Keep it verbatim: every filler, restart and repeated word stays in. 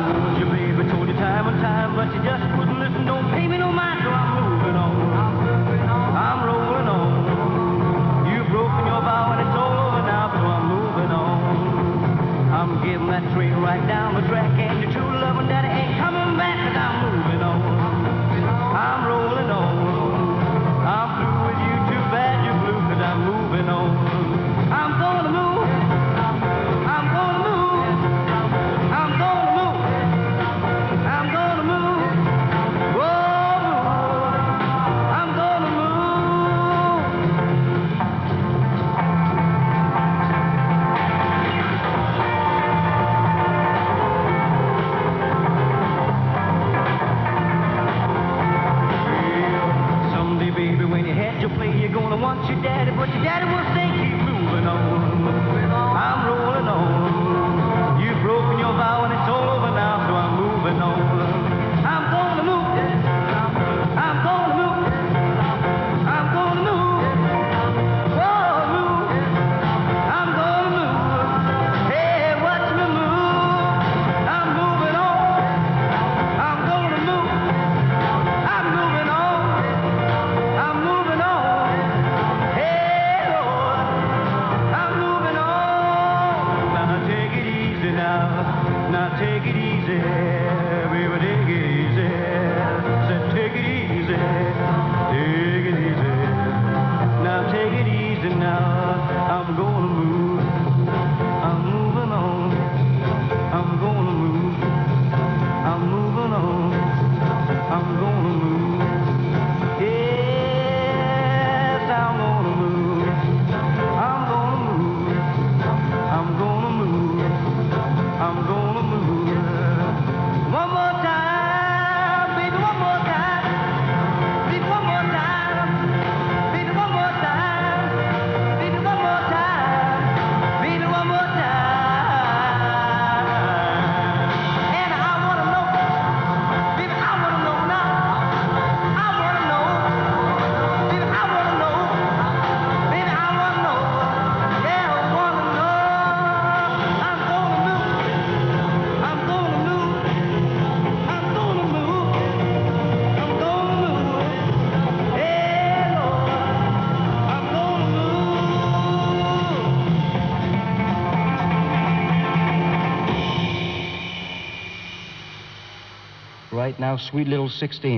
warned you, baby, told you time and time, but you just wouldn't listen. Don't pay me no mind, so I'm moving on. I'm rolling on. You've broken your vow and it's all over now, so I'm moving on. I'm getting that train right down the track, and your true love and daddy ain't coming back, 'cause I'm moving on. I'm rolling on. I'm through with you, too bad you're blue, 'cause I'm moving on. I'm gonna move. I'm gonna move. I'm gonna move. I'm gonna move. Whoa, move. I'm gonna move. Well, someday, baby, when you had your play, you're gonna want your daddy, but your daddy will say keep moving on. I'm rolling on. You've broken your vow and it's all over now, so I'm moving on. I'm gonna move. I'm gonna move. I'm gonna move. Whoa, move. I'm gonna move. Hey, watch me move. I'm moving on. I'm gonna move. I'm moving on. I'm moving on. Hey, Lord. I'm moving on. Now take it easy now. Now take it easy. Baby, take it easy. Said take it easy. Take it easy. Now take it easy now. I'm gonna move. I'm moving on. I'm gonna move. I'm moving on. I'm gonna move. Yes, I'm gonna move. I'm gonna move. I'm gonna move. I'm gonna move. One more time, baby, one more time. Baby, one more time. Baby, one more time. Baby, one more time. Baby, one more time. And I wanna know, baby, I wanna know now. I wanna know, baby, I wanna know. Baby, I wanna know. Yeah, I wanna know. I'm gonna move. I'm gonna move. I'm gonna move. I'm gonna move. Hey, Lord. I'm gonna move. Right now, sweet little sixteen.